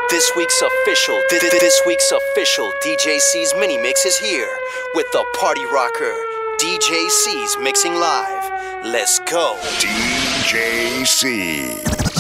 This week's official DJC's mini mix is here with the party rocker DJC's mixing live. Let's go. DJC.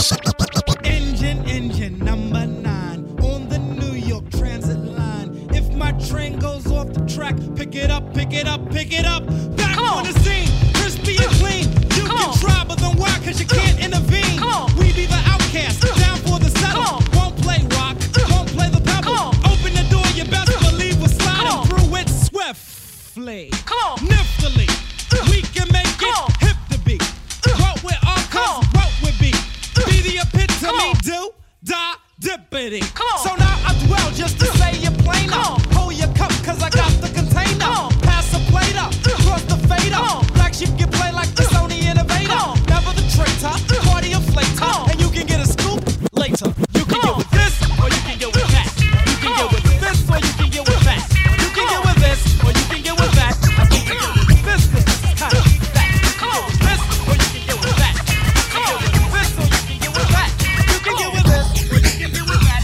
Engine number 9 on the New York Transit line. If my train goes off the track, pick it up. Back on the scene, crispy and clean. You can try, but then why? Cause you can't intervene. We be the outcast, down for the settle. Won't play rock, won't play the pebble. Open the door, you best believe we're sliding through it swiftly. Niftily, we can make it hip to be. What with our cause, what with be. Be the epitome, do, die, dippity. So now I dwell just to say you're plain up. Hold your cup, cause I got the container. Pass the plate up, cross the fader. Black sheep can play like the Sony Innovator. Never the traitor, party inflator. And you can get a scoop later. You can get with this, or you can get with that. You can get with this, or you can get with that. You can get with this, or you can get with that. I think you can get with this, cause this is kind of that. You can get with this, or you can get with that. You can get with this, or you can get with that. You can get with this, or you can get with that.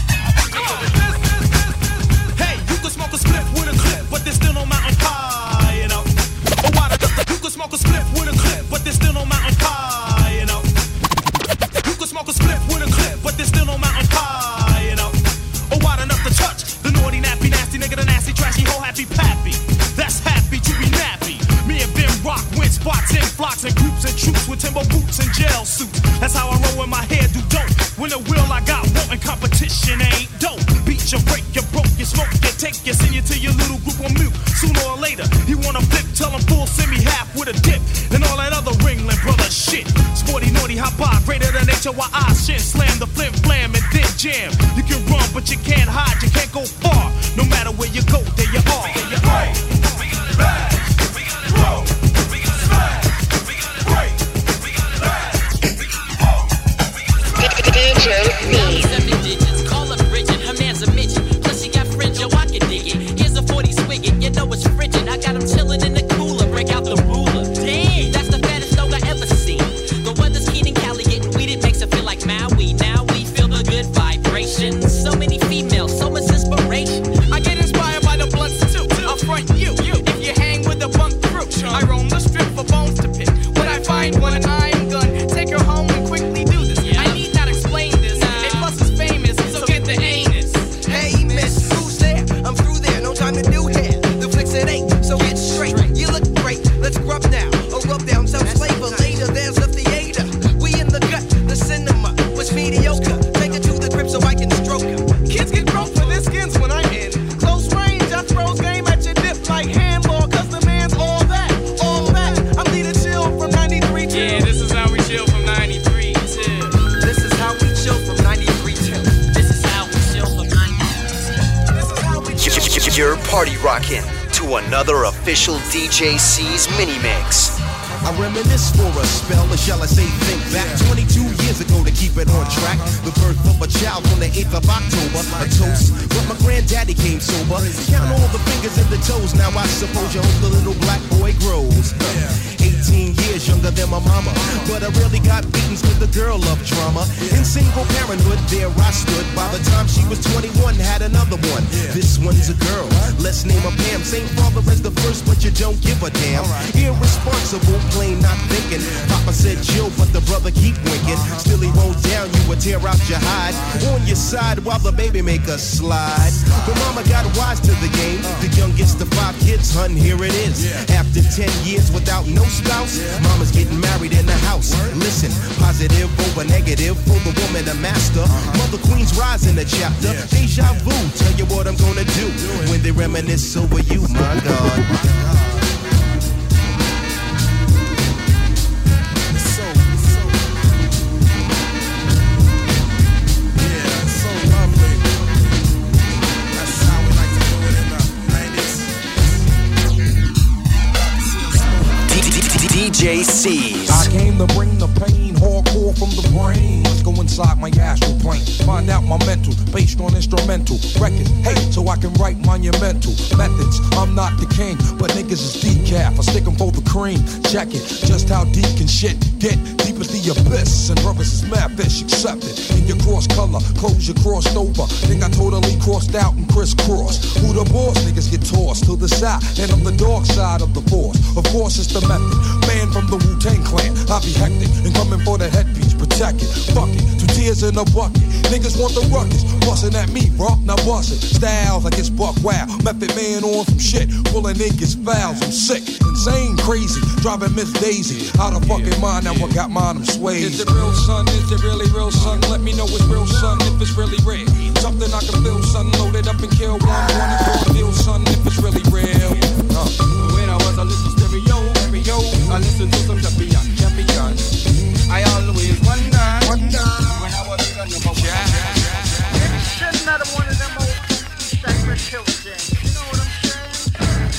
Hey, you can smoke a spliff with a clip, but there's still no mountain pie, you know. Oh, why you can smoke a spliff with a clip, but there's still no mountain pie, you know. You can smoke a spliff with a clip, but there's still no mountain pie, you know. Oh, wide enough to touch the naughty, nappy, nasty nigga, the nasty, trashy, whole happy pappy. That's happy to be nappy. Me and Ben Rock went spots in flocks and groups and troops with timber boots and jail suits. That's how I roll when my hair do dope. When the will I got won't and competition ain't dope. Beat you, break you, broke you, smoke you, take you, send you to your little group on mute. Sooner or later, he wanna flip, tell him full, send me half with a dip. And all that other Ringling brother shit. Sporty, naughty, hot bar, greater than HOI shit. Slam the flim, flam, and then jam. You can run, but you can't hide, you can't go far. No matter where you go, there you are. There you are. We got it back. We got it roll. We got it smash. We got it break. We got it back. We got it roll. We got it DJ 7 digits, call up Bridget, her man's a midget. Plus she got fringe, yo, I can dig it. Here's a 40 swigget, you know it's frigid. I got him chillin' in the cooler, break out the ruler. Damn, that's the fattest dog I ever seen. The weather's keen in Cali, getting weeded makes it feel like Maui. Now we feel the good vibrations. So many females, so much inspiration. I get inspired by the blunts too. I'll front you, if you hang with the bunk crew. I roam the strip for bones to pick. When I find one and I'm gun, take her home and quickly do this. I need not explain this. A plus is famous, so get the anus. Hey, miss, who's there? I'm through there, no time to do hair. The flicks it ain't, so get straight. You look great, let's grub now. Or rub down some flavor later. There's the theater. We in the gut, the cinema was mediocre. Take it to the crib so I can stroke her. Kids get broke for their skins when I'm in close range. I throws game at your dip like handball, cause the man's all that, all that. I'm leading chill from 93 till. Yeah, this is how we chill from 93 till. This is how we chill from 93 till. This is how we chill from 93 till. This is how we chill. You're party rocking to another official DJC's mini mix. I reminisce for a spell, or shall I say think back 22 years ago to keep it on track. The birth of a child on the 8th of October. A toast, but my granddaddy came sober. Count all the fingers and the toes, now I suppose you hope the little black boy grows. 18 years younger than my mama, but I really got beatings with the girl of drama. In single parenthood, there I stood. By the time she was 21, had another one. This one's a girl, let's name her Pam. Same father as the first, but you don't give a damn. Irresponsible, plain not thinking. Papa said chill, but the brother keep winking. Still he won't down you or tear out your hide. On your side while the baby make a slide. But mama got wise to the game. The youngest of 5 kids, hun, here it is. After 10 years without no spouse, mama's getting married in the house. Listen, positive over negative for the woman, the master. Mother Queen's rise in the chapter. Deja vu, tell you what I'm gonna do when they reminisce over you, my God. DJC's. I came to bring the pain, hardcore from the brain. Let's go and inside my astral plane. Find out my mental, based on instrumental records. Hey, so I can write monumental methods. I'm not the king, but niggas is decaf. I stick 'em for the cream. Check it, just how deep can shit get? Deep as the abyss, and brothers is mad fish accepted. In your cross color, clothes you crossed over. Think I totally crossed out and crisscrossed. Who the boss? Niggas get tossed to the side, and I'm the dark side of the force. Of course it's the method. Man from the Wu-Tang Clan, I be hectic and coming for the headpiece. Protect it, fuck it, 2 tears in a bucket. Niggas want the ruckus, bustin' at me, bro. Now bust it. Styles like it's buck wow. Method man on some shit, pulling niggas fouls. I'm sick, insane, crazy, driving Miss Daisy out of fucking mind. Now I got mine, I'm swayed. Is it real, son? Is it really real, son? Let me know it's real, son, if it's really real. Something I can feel, son. Load it up and kill one. Wanna go deal, son, if it's really real. When I was a little stereo, I listened to some champion. I always wonder when I was a number one. It's another one of them old sacred kill things. You know what I'm saying?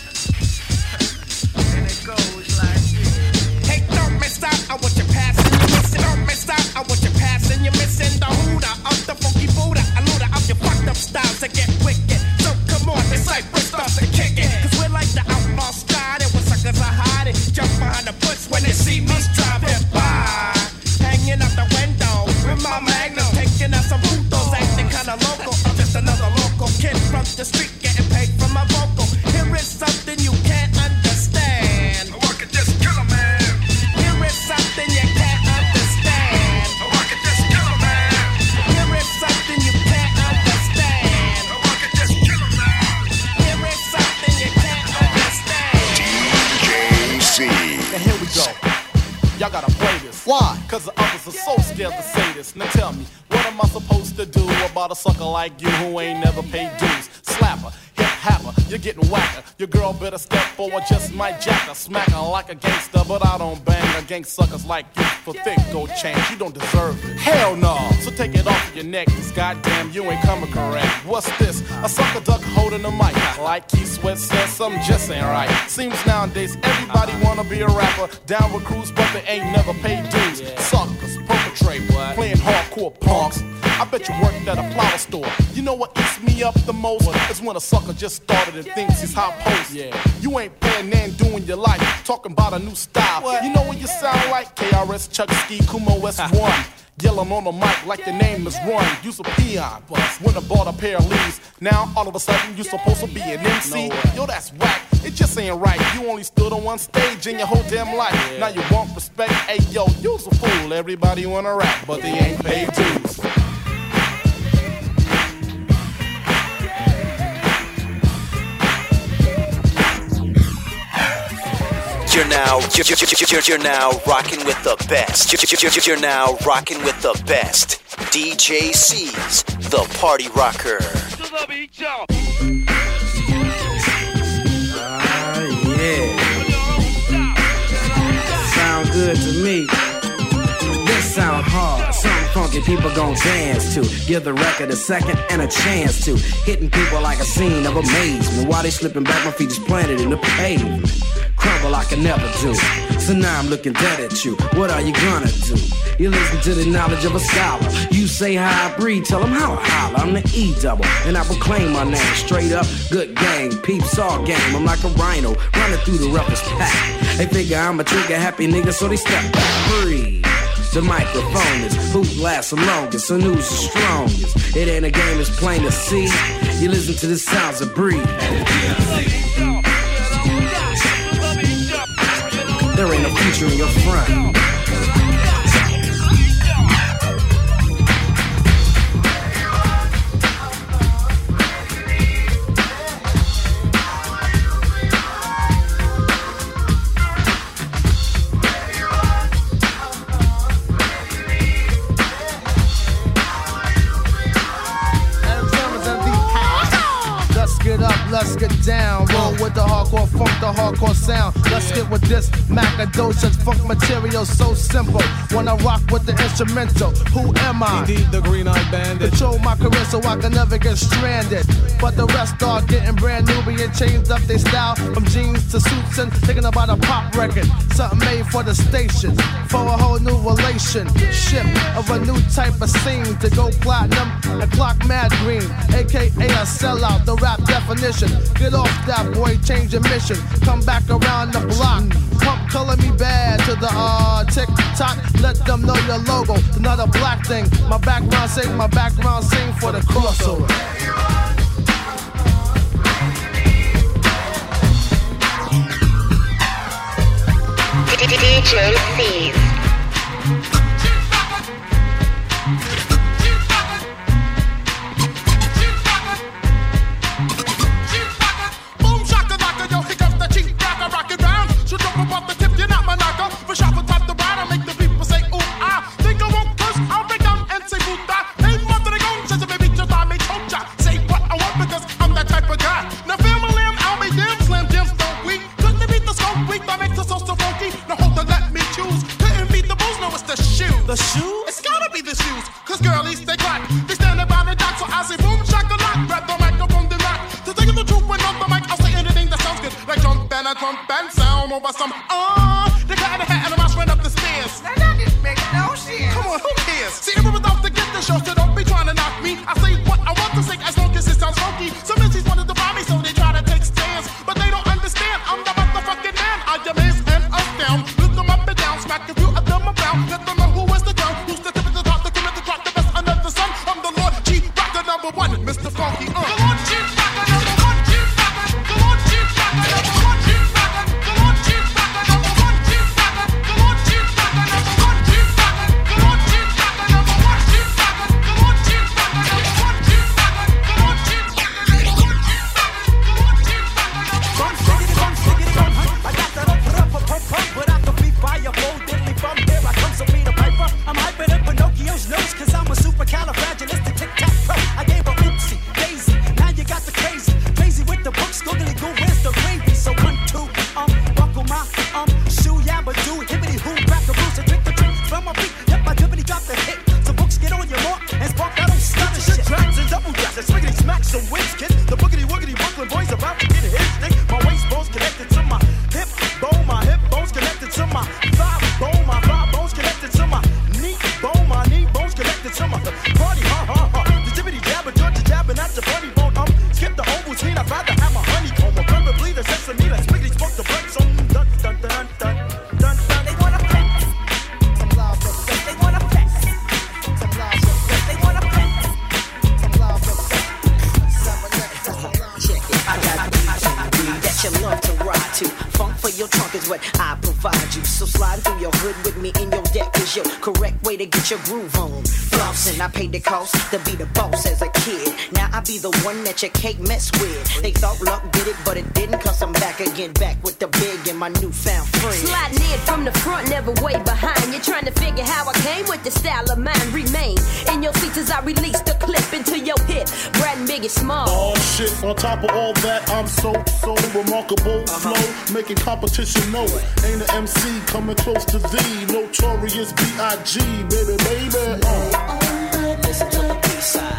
And it goes like this. Hey, don't miss out on what you're passing. You're missing. Don't miss out on what you're passing. You're missing the hooter of the funky Buddha. A looter of your fucked up styles that get wicked. So come on, this Cypress starts to kick it. Cause we're like the outlaw sky. There where suckers are hiding. Jump behind the bush when they see me driving by. Hanging out the window with my magnum. Taking out some putos, acting kinda local. I'm just another local kid from the street getting paid for my vocal. Here is something you can't understand. I could just kill a man. Here is something you can't understand. I could just kill a man. Here is something you can't understand. I could just kill a man. Here is something you can't understand. DJ C. Now here we go. Y'all gotta play this. Why? Cause the others are so scared to say this. Now tell me, what am I supposed to do about a sucker like you who ain't never paid dues? Slapper, hip happer, you're getting whacker. Your girl better step forward, just might jack her. Smack her like a gangster, but I don't bang against suckers like you. For thick gold change, you don't deserve it. Hell no. So take it off your neck, cause goddamn you ain't coming correct. What's this? A sucker duck holding the mic. Like Keith Sweat says, something just ain't right. Seems nowadays everybody wanna be a rapper. Down with crews, but they ain't never paid dues. Suckers, perpetrate, playing hardcore punks. I bet you worked at a flower store. You know what eats me up the most? Is when a sucker just started and thinks he's hot post. You ain't playing and doing your life. Talking about a new style. You know what you sound like? KRS, Chuck Ski, Kumo S1. Yelling on the mic like your name is Run. You's a peon. When I bought a pair of leaves, now all of a sudden you supposed to be an MC. Yo, that's whack. It just ain't right. You only stood on one stage in your whole damn life. Now you want respect. Hey, yo, you's a fool. Everybody wanna rap, but they ain't paid dues. You're now rocking with the best. You're now rocking with the best. DJ C's The Party Rocker. Yeah. Sound good to me. This sound hard. Something funky people gon' dance to. Give the record a second and a chance to. Hitting people like a scene of amazement. While they slipping back, my feet just planted in the pavement. Crumble I can never do. So now I'm looking dead at you. What are you gonna do? You listen to the knowledge of a scholar. You say how I breathe, tell them how I holler. I'm the E-double, and I proclaim my name. Straight up, good gang, peeps all game. I'm like a rhino, running through the roughest pack. They figure I'm a trigger happy nigga, so they step back. Breathe. The microphone is who lasts the longest, and who's the strongest. It ain't a game, it's plain to see. You listen to the sounds of breathe. There ain't no future in your front. Let's get down, roll with the hardcore funk, the hardcore sound. Let's get with this Macadocious funk material, so simple. When I rock with the instrumental, who am I? Indeed, the green-eyed bandit. Control my career so I can never get stranded. But the rest are getting brand new, being changed up their style from jeans to suits and thinking about a pop record. something made for the station, for a whole new relationship of a new type of scene to go platinum and clock mad green, aka a sellout, the rap definition. Get off that boy, change your mission, come back around the block. Pump color me bad to the tick tock, let them know your logo. Another black thing, my background sing for the crossover. DJ C's. Boom shaka laka, yo, here comes the cheap rocker, rockin' round. Should jump above the tip, you're not my knocker. For shop and top the ride, I make the people say, ooh, ah. Think I won't push, I'll break down and say, puta. Hey, mother, they gon' says, baby, just I may choke ya. Say what I want because I'm that type of guy. Now, family, I'll be damn slam, damn stone weak. Couldn't beat the scope weak, that makes us so funky. Now, hold on, let me choose. Couldn't beat the booze, no, it's the shoes. The shoes? It's gotta be the shoes. Cause girlies, they clap. They stand about the dock, so I say, boom, shaka lock. Grab the microphone, then rock. To tell you the truth, when on the mic, I'll say anything that sounds good. Like jump and sound over some, they got a hat and a mouse ran up the stairs. Now that didn't make no sense. Come on, who cares? See, everyone's out to get the show, so don't be trying to knock me. I say what I want to say as long as it sounds funky. Some MCs wanted to find me, so they try to take stands. But they don't understand, I'm the motherfucking man. I amaze and us down. Look them up and down, smack a few of them around. Let them know who is the gun, who's the tip of the top, the cream of the crop, the best under the sun. I'm the Lord G, rocker number one, Mr. Funky. The Lord G, rocker number one, G, rocker. The Lord G, rocker number one, G, rocker. The Lord G, rocker number one, G, rocker. The Lord G, rocker number one, G, rocker. The Lord G, rocker number one, G, rocker. The Lord G, rocker number one, G, rocker. The Lord G, rocker number one, G, rocker. Bum, stickity, bum, I got that up, but I can be by your bold diddly bum. Here I come, so be the piper. I'm hyping up Pinocchio's nose, cause I'm a supercalifragilistic tic-tac-pro. I gave a oopsie, daisy, now you got the crazy. Crazy with the books, googly goo, where's the gravy? So 1, 2, buckle my, shoe, yabba do, hippity hoo, crack a rooster, drink the drink from my beat. Yep, I drippity drop the hit. So books get on your mark and spark that old stutter shit. Tracks and double jacks, and swiggity smack some wings, kid. The boogity woogity Brooklyn boys about to get a hit stick. My waist bone's connected to my hip bone, my hip bone's connected to my thigh bone, my thigh bone's connected to my knee bone, my knee bone's connected to my party, The jibbity jabber, Georgia jabbing at the funny bone, skip the Ovaltine, I'd rather have my honeycomb, or preferably the sesame, let's swiggity smoke the break, so dun dun dun dun dun dun. They wanna flex, some loud flex, they wanna flex, some loud flex, they wanna flex, some loud flex. Check it. I got that you love to ride to. Funk for your trunk is what I provide you. So slide through your hood with me in your deck is your correct way to get your groove on. Flossing, I paid the cost to be the boss as a kid. Now I be the one that you can't mess with. They thought luck did it, but it didn't, cause I'm back again, back with the big and my newfound friend. Sliding in from the front, never way behind. You're trying to figure how I came with the style of mine. Remain in your seats as I release the clip into your hip. Brad and Biggie Small. Oh shit, on top of all that, I'm so remarkable. Flow, making competition know it. Ain't an MC coming close to thee. Notorious B.I.G. baby. Listen to the B-side.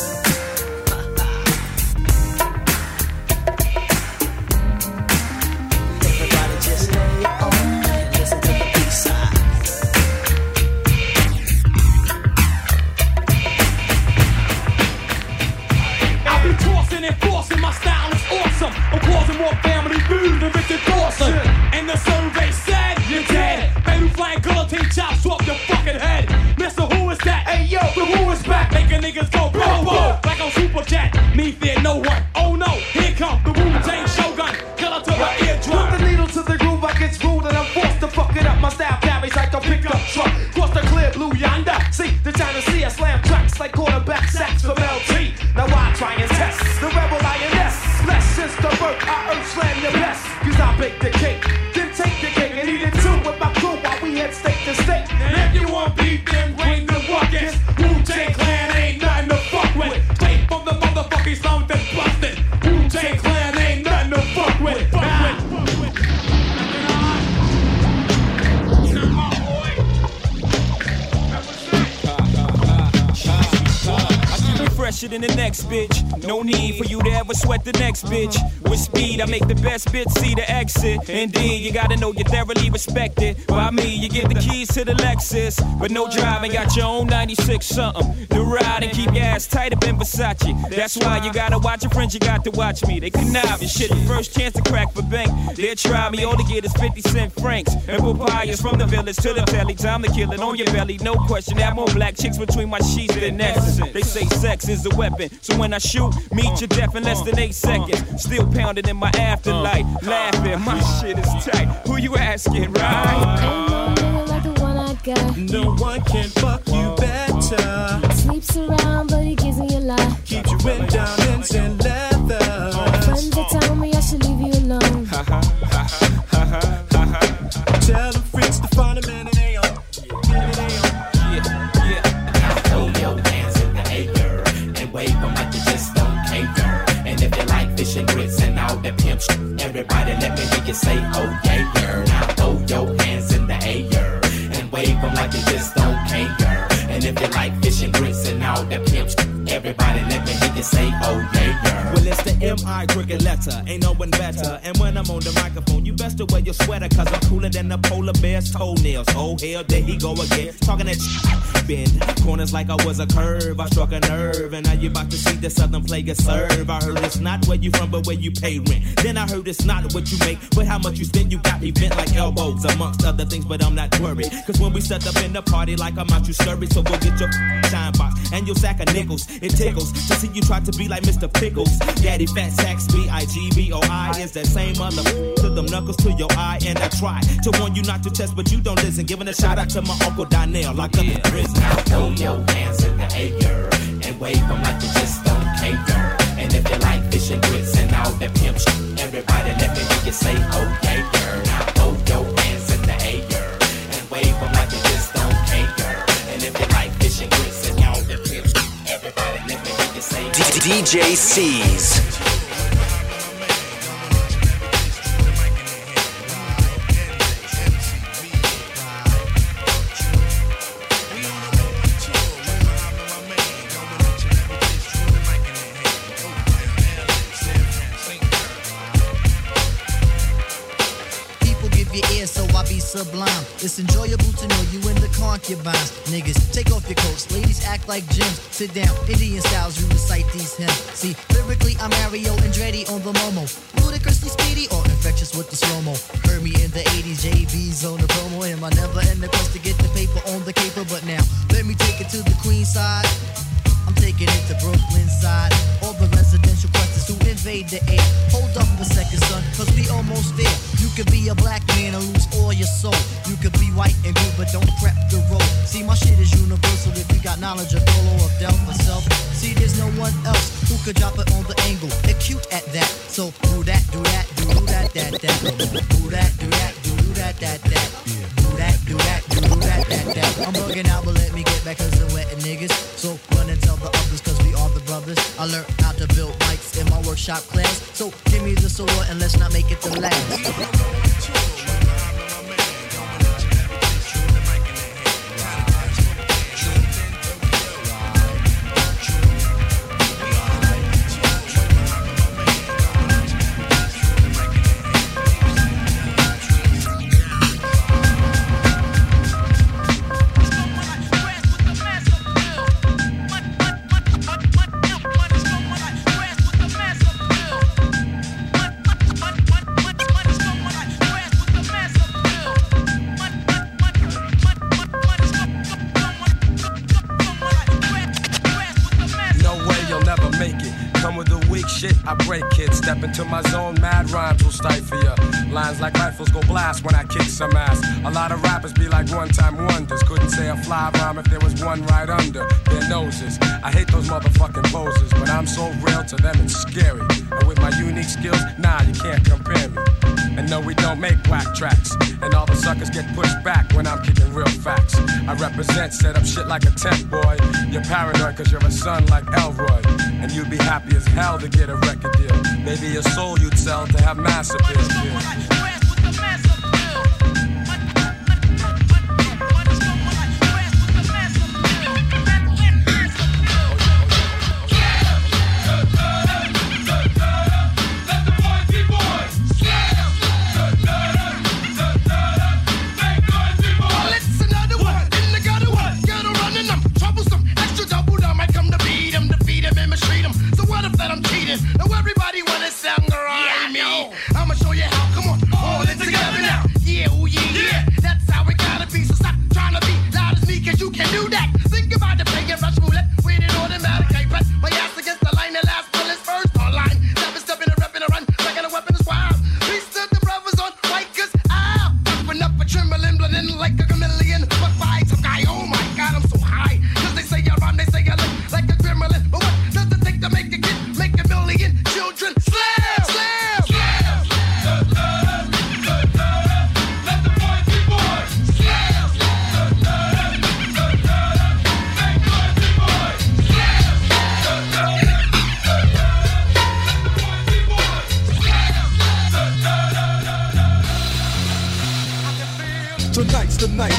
Everybody just lay on and listen to the B-side. I'll be tossing and forcing, my style is awesome. I'm causing more family feud than Richard Dawson. And the survey said you're dead. Baby flying guillotine chops off your fucking head. Mr. Who is that? Hey yo, the who is back? Making niggas go bro, bro, like on Superjet. Me fear no one. Oh no, here come the Wu-Tang Shogun. Killer to the eardrum. Put the needle to the groove, I get rude and I'm forced to fuck it up. My style carries like a pickup truck. Cross the clear blue yonder. See, the China Sea, I slam tracks like quarterback sacks from LT. Now I try and test the rebel lioness. Less since the birth, I earth slam your best. Cause I bake the cake, then take the cake and eat it too with my crew while we head state to state. And if you want beef, then bring the buckets. Wu-Tang Clan ain't nothing to fuck with. Straight from the motherfucking slum, then bust fresher than the next bitch. No need for you to ever sweat the next bitch. With speed, I make the best bitch see the exit. Indeed, you gotta know you're thoroughly respected. By me, you get the keys to the Lexus. But no driving, got your own 96 something. The ride and keep your ass tight up in Versace. That's why you gotta watch your friends, you got to watch me. They connive and shit. The first chance to crack for bank. They'll try me, all they get is 50 cent francs. And papayas from the village to the telly. Time to kill it on your belly, no question. Have more black chicks between my sheets than Nexus. They say sex is a weapon. So when I shoot, meet your death in less than 8 seconds. Still pounding in my afterlife. Laughing, my shit is tight. Who you asking, right? Ain't no nigga like the one I got. No one can fuck you better. Sleeps around, but he gives me a lot. Keeps you in diamonds and leather. Friends that tell me I should leave you alone. Tell the freaks to find a man and they on. Throw your hands in the air and wave them like you just don't care. And if you like fish and grits and all that pimp shit, everybody let me hear you say, oh yeah, yeah. Now throw your hands in the air and wave them like you just don't care. And if you like fish and grits and all that pimp shit, everybody let me hear you say, oh yeah, yeah. Well, it's the M.I. crooked letter, ain't no one better. And when I'm on the microphone, you best to wear your sweater, cause I'm cooler than the polar bear's toenails. Oh hell, there he go again, talking that shit. Bend corners like I was a curve, I struck a nerve. And now you about to see the southern player serve. I heard it's not where you from, but where you pay rent. Then I heard it's not what you make, but how much you spend. You got me bent like elbows, amongst other things, but I'm not worried. Cause when we set up in the party like I'm out, you scurry. So we'll get your shine box and your sack of nickels. It tickles to see you try to be like Mr. Pickles. Daddy Fat Sacks, B-I-G-B-O-I is that same mother to them knuckles to your eye. And I try to warn you not to test, but you don't listen. Giving a shout out to my Uncle Donnell, locked up in prison. Now throw your hands in the air and wave them like you just don't care. And if you like fish and grits and all that pimp shit, everybody let me hear you say, oh yeah, yeah. Now throw your hands in the air and wave them like you just don't care. And if you like fish and grits and all that pimp shit, everybody let me hear you say, DJ C's. Sublime. It's enjoyable to know you in the concubines. Niggas, take off your coats. Ladies act like gems. Sit down, Indian styles, you recite these hymns. See, lyrically, I'm Mario Andretti on the Momo. Ludicrously speedy or infectious with the slow-mo. Heard me in the 80s, JV's on the promo. Him, I never end the quest to get the paper on the caper. But now, let me take it to the Queen side. I'm taking it to Brooklyn side. All the residential questions who invade the air. Hold up a second, son, cause we almost there. You could be a black man and lose all your soul. You could be white and good, but don't prep the road. See, my shit is universal if you got knowledge of Dolo or Del for self. See, there's no one else who could drop it on the angle. They're cute at that. So do that, do that, do that, that. Do that, do that, do that, that. Do that, do that, do that, that. I'm bugging out, but let me get back cause they're wetting niggas. So run and tell the others cause we are the brothers. I learned how to build mics in my workshop class. So give me the sword and let's not make it the last. I break kids, step into my zone, mad rhymes will stifle ya. Lines like rifles go blast when I kick some ass. A lot of rappers be like one-time wonders. Couldn't say a fly rhyme if there was one right under their noses. I hate those motherfucking poses, but I'm so real to them it's scary. And with my unique skills, nah, you can't compare me. And no, we don't make whack tracks. And all the suckers get pushed back when I'm kicking real facts. I represent, set up shit like a tent boy. You're paranoid cause you're a son like Elroy. And you'd be happy as hell to get a record deal. Maybe your soul you'd sell to have mass appeal.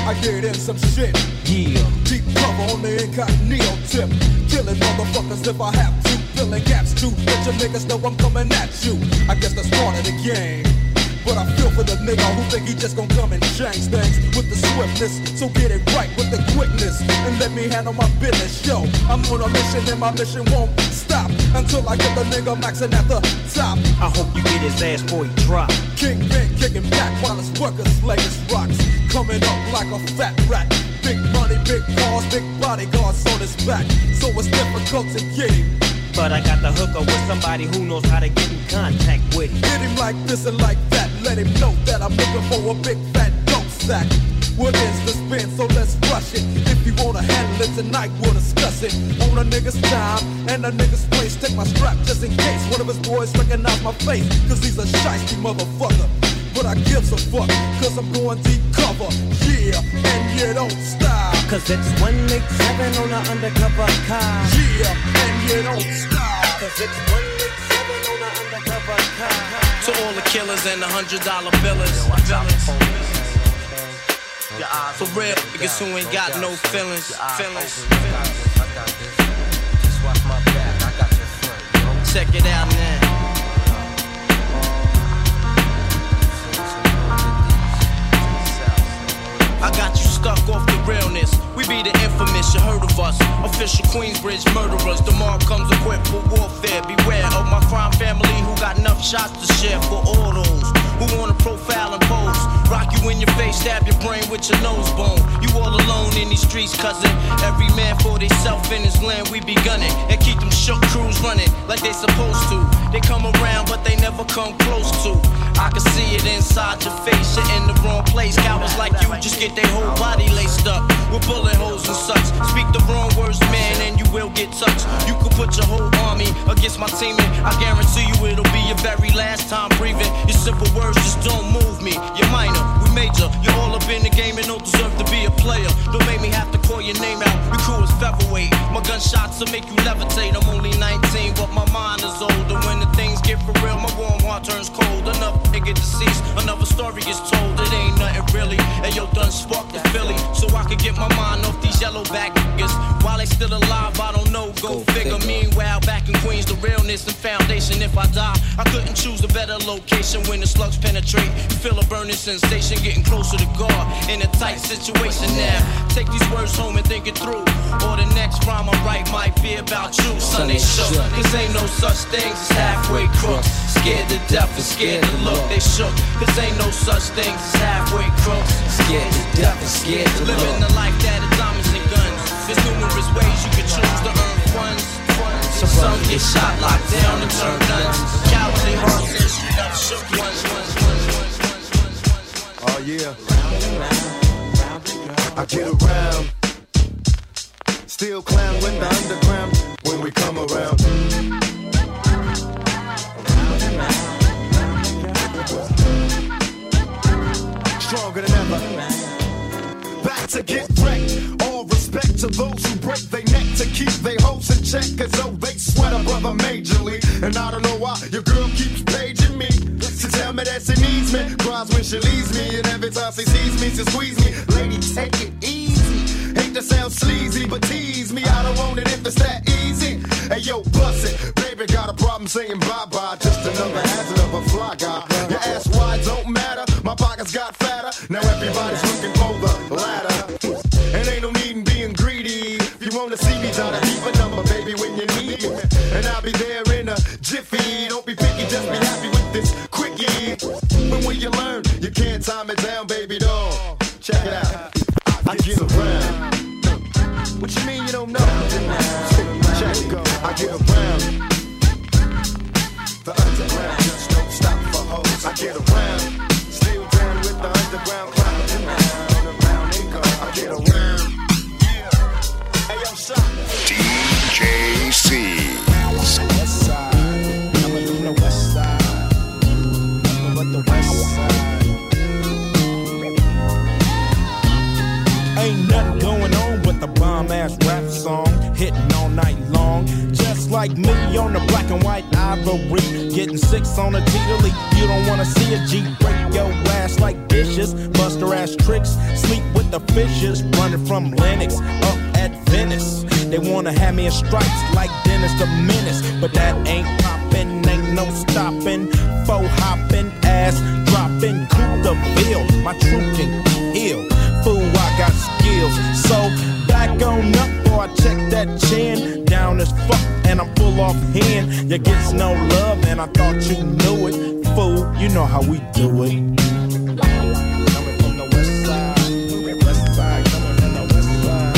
I get in some shit. Yeah. Deep cover on the incognito tip. Killing motherfuckers if I have to. Filling gaps too. Let your niggas know I'm coming at you. I guess that's part of the game. But I feel for the nigga who think he just gon' come and change things with the swiftness. So get it right with the quickness and let me handle my business. Yo, I'm on a mission and my mission won't stop until I get the nigga maxing at the top. I hope you get his ass before he drop. Kingpin kicking back while his workers lay his rocks. Coming up like a fat rat. Big money, big cars, big bodyguards on his back. So it's difficult to get him. But I got the hooker with somebody who knows how to get in contact with him. Hit him like this and like that. Let him know that I'm looking for a big fat dope sack. What is the spin? So let's rush it. If you wanna handle it tonight, we'll discuss it. On a nigga's time and a nigga's place. Take my strap just in case one of his boys recognize my face. Cause he's a shiesty motherfucker. But I gives a fuck, cause I'm going deep cover. Yeah, and you don't stop. Cause it's 187 on an undercover car. Yeah, and you don't stop. Cause it's 187 on an undercover car. To all the killers and the $100 billers. For real, niggas who ain't got no feelings. Check it out now. I got you stuck off the realness. We be the infamous, you heard of us. Official Queensbridge murderers. The mob comes equipped for warfare. Beware of my crime family who got enough shots to share for all those who wanna profile and pose. Rock you in your face, stab your brain with your nose bone. You all alone in these streets, cousin. Every man for theyself in his land, we be gunning. And keep them shook crews running like they supposed to. They come around, but they never come close to. I can see it inside your face, you're in the wrong place. Cowards like you just get their whole body laced up with bullet holes and such. Speak the wrong words, man, and you will get touched. You could put your whole army against my team, and I guarantee you it'll be your very last time breathing. Your simple words just don't move me. You're minor, we major. You're all up in the game and don't deserve to be a player. Don't make me have to call your name out. Your crew is featherweight. My gunshots will make you levitate. I'm only 19, but my mind is older. When the things get for real, my warm heart turns cold. Another nigga deceased, another story gets told. It ain't nothing really. And yo, done sparked the Philly, so I could get my mind off these yellow back niggas. While they still alive, I don't know. Go figure. Meanwhile, back in Queens, the realness and foundation. If I die, I couldn't choose a better location. When the slugs penetrate, you feel a burning sensation, getting closer to God in a tight situation now. Take these words home and think it through, or the next rhyme I write might be about you. Son, they shook, cause ain't no such things as halfway crooks. Scared to death and scared to look. They shook, cause ain't no such things as halfway crooks. Scared to death and scared to look. Living the life that is diamonds and guns. There's numerous ways you can choose to earn funds. Some get shot, locked down, and turn nuns. Cowardly hearts, enough shook ones. Oh yeah, I get around. Still clown with the underground when we come around. Stronger than ever. Back to get wrecked. All respect to those who break their neck to keep their hopes in check, as though they sweat a brother majorly. And I don't know why your girl keeps paging me. She tell me that she needs me, cries when she leaves me, and every time she sees me, she squeeze me. Lady, take it easy. Hate to sound sleazy, but tease me. I don't want it if it's that easy. Hey yo, bust it, baby, got a problem saying bye-bye. Just another hazard of a fly guy. Your ass wide don't matter, my pockets got fatter. Now everybody's looking for the ladder. And ain't no need in being greedy. If you wanna see me, try to keep a number, baby, when you need me. And I'll be there in a jiffy. Don't be picky, just be happy with this quickie. But when you learn, you can't time it down, baby doll. Check it out, I get around. What you mean you don't know? Check it go, I get around. The underground just don't stop for hoes. I get around. Still down with the underground clown. Around they go, I get around. Yeah. Hey yo, shot. DJ C. West side, I'ma do the west side. Nothing but the west side. Ain't nothing going on but the bomb ass rap song, hitting all night long. song. Just like me on the black and white ivory. Getting 6 on a G to leap. You don't wanna see a G break your ass like dishes. Bust her ass tricks, sleep with the fishes. Running from Lennox up at Venice. They wanna have me in stripes like Dennis the Menace. But that ain't poppin', ain't no stopping. Faux hopping, ass dropping, coupe de ville. My truth can heal. Fool, I got skills. So back on up, boy, I check that chin. Down as fuck, and I'm full off hand. You gets no love, and I thought you knew it. Fool, you know how we do it. Coming from the west side, west side, coming from the west side.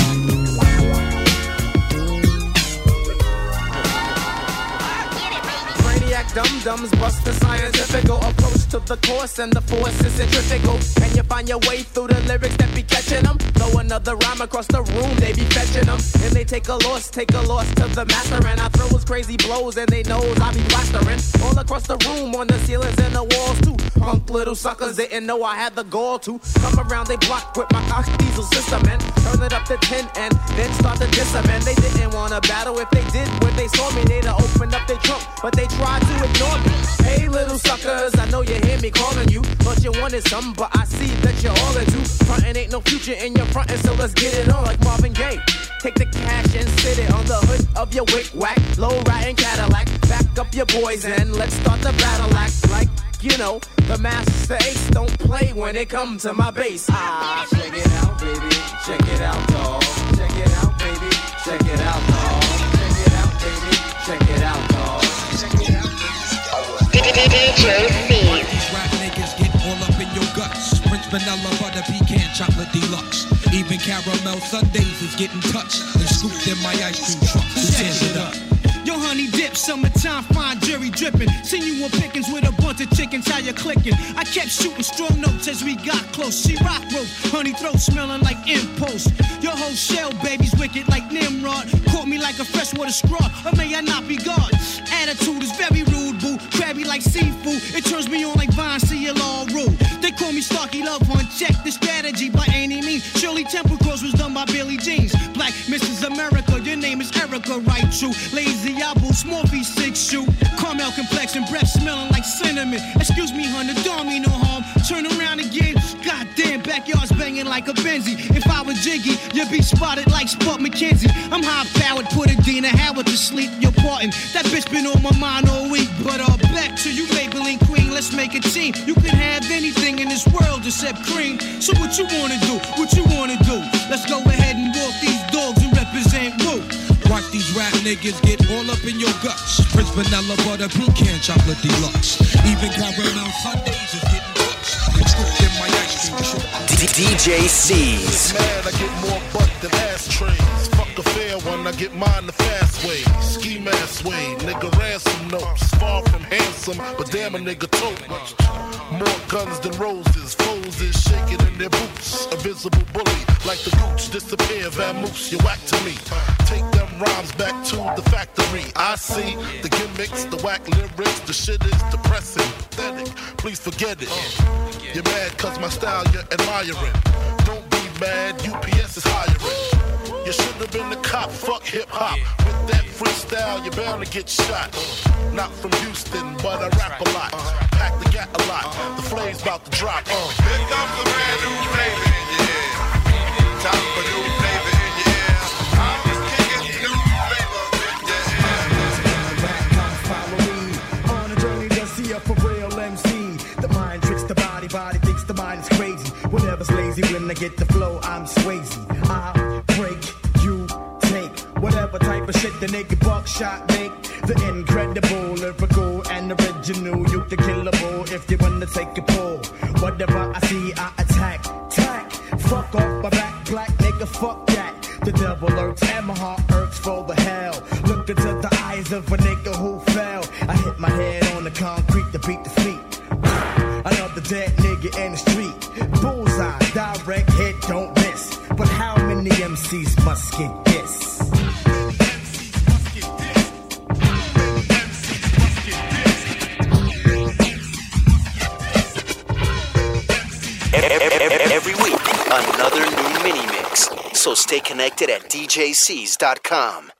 Brainiac dum-dums bust the scientific approach to the course, and the force is centrifugal. And you find your way through the lyrics that be catching them. Throw another rhyme across the room, they be fetching them. And they take a loss to the master. And I throw his crazy blows, and they knows I be plastering. All across the room, on the ceilings and the walls too. Punk little suckers didn't know I had the gall to come around they block with my Cox diesel system and turn it up to 10 and then start to diss them. And they didn't wanna battle. If they did, when they saw me, they'd have opened up their trunk, but they tried to ignore me. Hey little suckers, I know you hear me calling you. Thought you wanted something, but I see that you're all into frontin'. Ain't no future in your frontin', so let's get it on like Marvin Gaye. Take the cash and sit it on the hood of your wick-wack, low-riding Cadillac. Back up your boys and let's start the battle act like, you know, the Master Ace don't play when it comes to my bass. Ah, check it out, baby. Check it out, dawg. Check it out, baby. Check it out, dawg. Check it out, baby. Check it out, dawg. Check it out. DJ C. These rap niggas get all up in your guts. French vanilla butter pecan chocolate deluxe. Even caramel sundaes is getting touched and scooped in my ice cream truck. Who tears it up? Yo, honey dip, summertime, fine jury dripping. Seen you on pickings with a bunch of chickens, how you clicking? I kept shooting strong notes as we got close. She rock rope, honey throat smelling like impulse. Your whole shell, baby's wicked like Nimrod. Caught me like a freshwater straw, or may I not be God? Attitude is very rude, boo. Crabby like seafood, it turns me on like Vine, see you all rude. They call me Starkey Love Hunt, check the strategy by any means. Shirley Temple Cross was done by Billy Jeans. Black Mrs. America, your name is Erica, right? True. Lazy Apple, Smorphy, 6 shoe. Caramel complexion, breath smelling like cinnamon. Excuse me, honey, don't mean no harm. Turn around again, goddamn, backyard's banging like a Benzie. If I was Jiggy, you'd be spotted like Spud McKenzie. I'm high-powered, put Adina Howard to sleep, you're parting. That bitch been on my mind all week, but back to you, Maybelline Queen, let's make a team. You can have anything in this world except cream. So what you wanna do? What you wanna do? Let's go ahead and walk these dogs and represent Woo. Watch these rap niggas get all up in your guts. French vanilla butter pecan chocolate deluxe. Even caramel sundaes is getting touched and scooped in my ice cream truck. DJ C's. Mad, I get more butt than ashtrays. Fuck a fair one, I get mine the fast way. Ski mask way, nigga ransom notes. Far from handsome, but damn a nigga tote. More guns than roses, foes is shaking in their boots. A visible bully, like the gooch, disappear, vamoose, you whack to me. Take them rhymes back to the factory. I see the gimmicks, the whack lyrics, the shit is depressing, pathetic. Please forget it. You're mad cause my style you're admiring. Don't be mad, UPS is hiring. You should have been a cop, fuck hip-hop. With that freestyle, you're bound to get shot. Not from Houston, but I rap a lot. Pack the gat a lot, the flame's about to drop. Here comes a brand new flavor in your ear. Time for new flavor in your ear. I'm just kicking new flavor in your ear. Follow me on a journey to see a for real MC. The mind tricks the body, body thinks the mind is crazy. Whatever's lazy, when I get the flow, I'm Swayze. I'll break, you take whatever type of shit the nigga buckshot make. The incredible, lyrical, and original. You the killable if you wanna take a pull. Whatever I see, I attack. Tack, fuck off my back, black nigga, fuck that. The devil lurks and my heart irks for the hell. Look into the eyes of a nigga who fell. I hit my head on the concrete to beat the feet. Another dead nigga in the street. Bullseye, direct hit, don't miss. But how many MCs must get this? Every week, another new mini mix. So stay connected at DJCs.com.